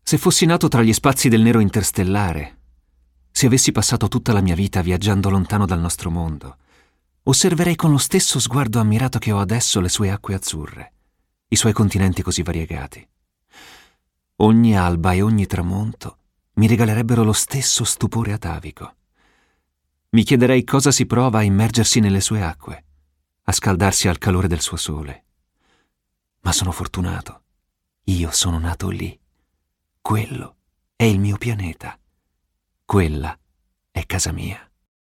Se fossi nato tra gli spazi del nero interstellare, se avessi passato tutta la mia vita viaggiando lontano dal nostro mondo, osserverei con lo stesso sguardo ammirato che ho adesso le sue acque azzurre, i suoi continenti così variegati. Ogni alba e ogni tramonto mi regalerebbero lo stesso stupore atavico. Mi chiederei cosa si prova a immergersi nelle sue acque, a scaldarsi al calore del suo sole. Ma sono fortunato. Io sono nato lì. Quello è il mio pianeta. Quella è casa mia.